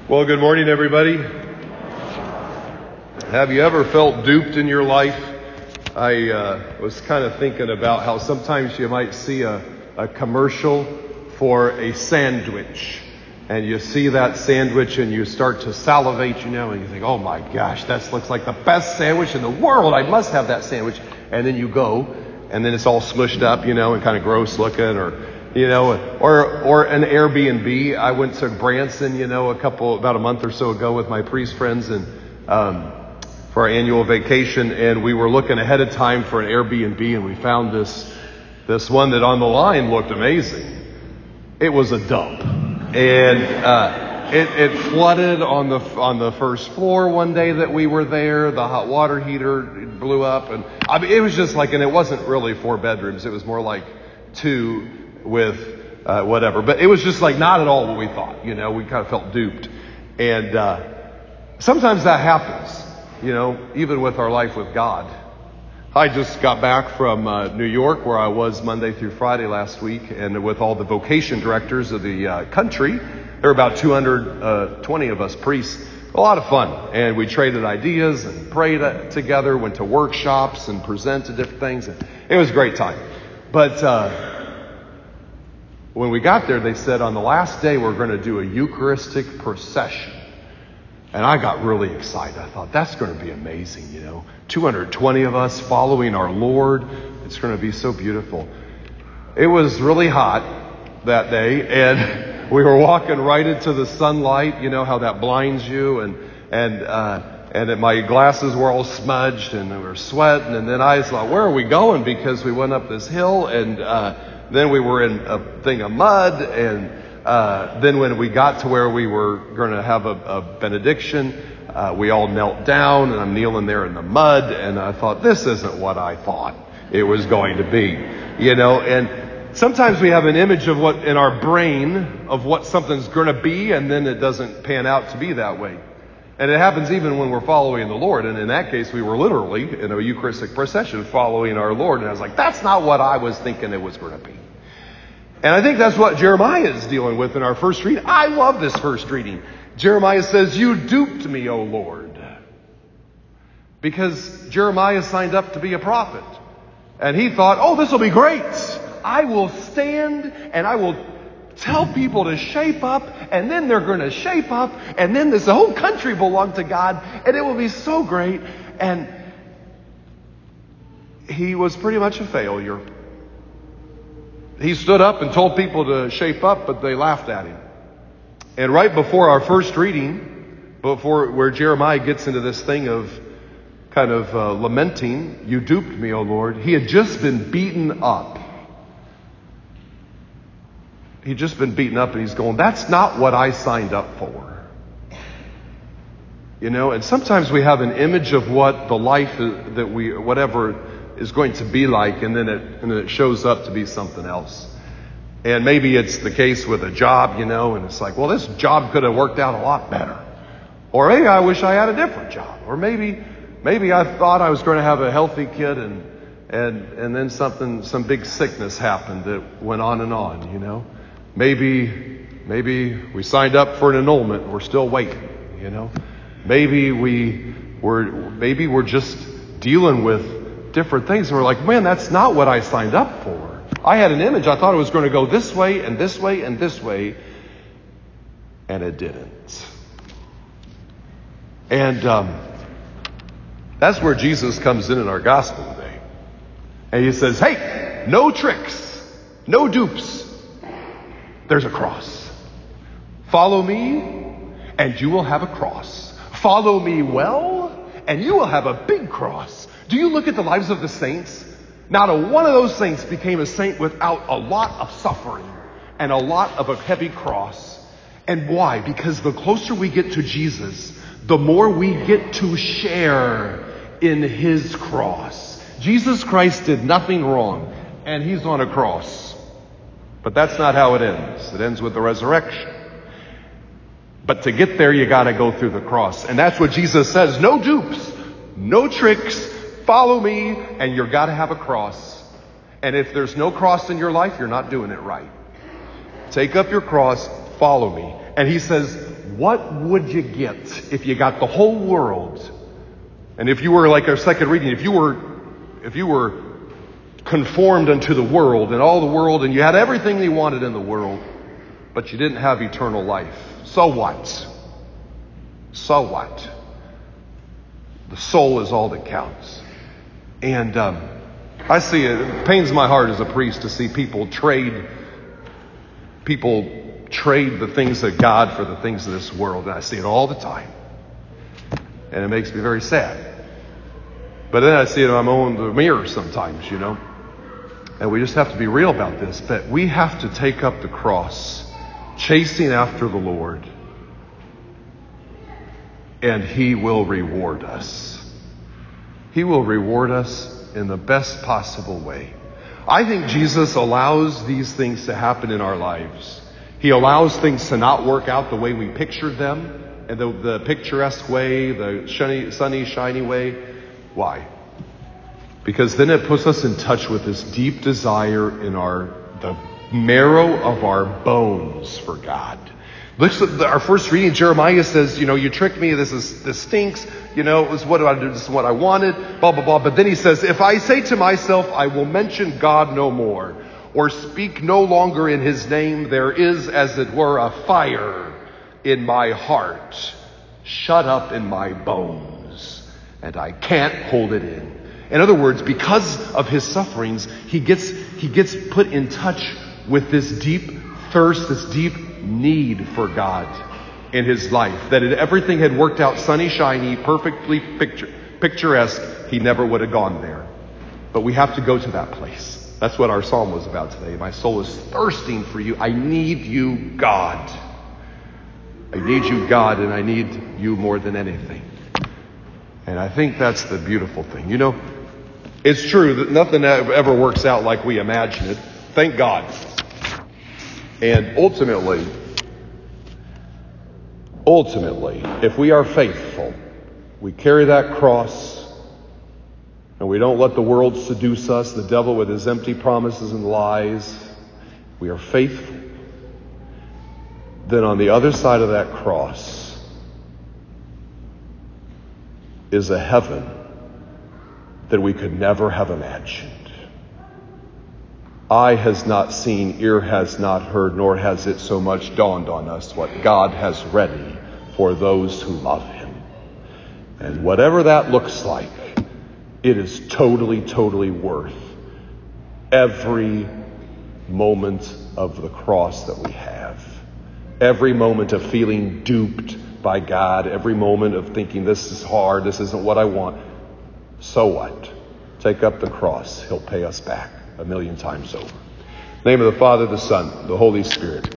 Well, good morning, everybody. Have you ever felt duped in your life? I was kind of thinking about how sometimes you might see a commercial for a sandwich. And you see that sandwich and you start to salivate, and you think, oh my gosh, that looks like the best sandwich in the world. I must have that sandwich. And then you go, and then it's all smushed up, and kind of gross looking, or an Airbnb. I went to Branson, about a month or so ago with my priest friends and for our annual vacation, and we were looking ahead of time for an Airbnb, and we found this one that on the line looked amazing. It was a dump, and it flooded on the first floor one day that we were there. The hot water heater blew up, and it was just and it wasn't really 4 bedrooms. It was more like 2 with whatever. But it was just not at all what we thought. We kind of felt duped. And sometimes that happens, even with our life with God. I just got back from New York, where I was Monday through Friday last week, and with all the vocation directors of the country. There were about 220 of us priests. A lot of fun. And we traded ideas and prayed together, went to workshops and presented different things. And it was a great time. But when we got there, they said on the last day we're going to do a Eucharistic procession. And I got really excited. I thought, that's going to be amazing, 220 of us following our Lord. It's going to be so beautiful. It was really hot that day, and we were walking right into the sunlight, how that blinds you, and my glasses were all smudged, and we were sweating, and then I thought, where are we going? Because we went up this hill, and then we were in a thing of mud, and then when we got to where we were going to have a benediction, we all knelt down, and I'm kneeling there in the mud, and I thought, this isn't what I thought it was going to be, and sometimes we have an image of what in our brain of what something's going to be, and then it doesn't pan out to be that way. And it happens even when we're following the Lord. And in that case, we were literally in a Eucharistic procession following our Lord. And I was like, that's not what I was thinking it was going to be. And I think that's what Jeremiah is dealing with in our first reading. I love this first reading. Jeremiah says, you duped me, O Lord. Because Jeremiah signed up to be a prophet. And he thought, oh, this will be great. I will stand and I will tell people to shape up, and then they're going to shape up, and then this whole country belong to God, and it will be so great. And he was pretty much a failure. He stood up and told people to shape up, but they laughed at him. And right before our first reading, where Jeremiah gets into this thing of kind of lamenting, you duped me, O Lord, he had just been beaten up. He'd just been beaten up, and he's going, that's not what I signed up for. And sometimes we have an image of what the life that whatever is going to be like, and then it shows up to be something else. And maybe it's the case with a job, and it's like, well, this job could have worked out a lot better. Or maybe I wish I had a different job. Or maybe I thought I was going to have a healthy kid, and then some big sickness happened that went on and on, Maybe we signed up for an annulment and we're still waiting, Maybe we're just dealing with different things, and we're like, man, that's not what I signed up for. I had an image. I thought it was going to go this way and this way and this way, and it didn't. And that's where Jesus comes in our gospel today. And he says, hey, no tricks, no dupes. There's a cross. Follow me, and you will have a cross. Follow me well, and you will have a big cross. Do you look at the lives of the saints? Not a one of those saints became a saint without a lot of suffering and a lot of a heavy cross. And why? Because the closer we get to Jesus, the more we get to share in his cross. Jesus Christ did nothing wrong, and he's on a cross. But that's not how it ends. It ends with the resurrection. But to get there, you got to go through the cross. And that's what Jesus says. No dupes, no tricks. Follow me, and you've got to have a cross. And if there's no cross in your life, you're not doing it right. Take up your cross, follow me. And he says, what would you get if you got the whole world? And if you were, like our second reading, if you were conformed unto the world and all the world, and you had everything you wanted in the world, but you didn't have eternal life, so what? So what? The soul is all that counts. And I see it pains my heart as a priest to see people trade the things of God for the things of this world. And I see it all the time. And it makes me very sad. But then I see it in my own mirror sometimes, And we just have to be real about this, that we have to take up the cross, chasing after the Lord, and He will reward us. He will reward us in the best possible way. I think Jesus allows these things to happen in our lives. He allows things to not work out the way we pictured them, and the picturesque way, the sunny, shiny way. Why? Because then it puts us in touch with this deep desire in the marrow of our bones for God. Look at our first reading. Jeremiah says, you tricked me. This stinks. It was what I did. This is what I wanted. Blah, blah, blah. But then he says, if I say to myself, I will mention God no more, or speak no longer in His name, there is, as it were, a fire in my heart, shut up in my bones, and I can't hold it in. In other words, because of His sufferings, he gets put in touch with this deep thirst, this deep need for God in his life. That if everything had worked out sunny, shiny, perfectly picturesque, he never would have gone there. But we have to go to that place. That's what our psalm was about today. My soul is thirsting for you. I need you, God. I need you, God, and I need you more than anything. And I think that's the beautiful thing. It's true that nothing ever works out like we imagine it. Thank God. And ultimately, if we are faithful, we carry that cross, and we don't let the world seduce us, the devil with his empty promises and lies. We are faithful. Then on the other side of that cross is a heaven that we could never have imagined. Eye has not seen, ear has not heard, nor has it so much dawned on us what God has ready for those who love Him. And whatever that looks like, it is totally, totally worth every moment of the cross that we have. Every moment of feeling duped by God. Every moment of thinking, this is hard, this isn't what I want. So what? Take up the cross. He'll pay us back 1,000,000 times over. In the name of the Father, the Son, the Holy Spirit.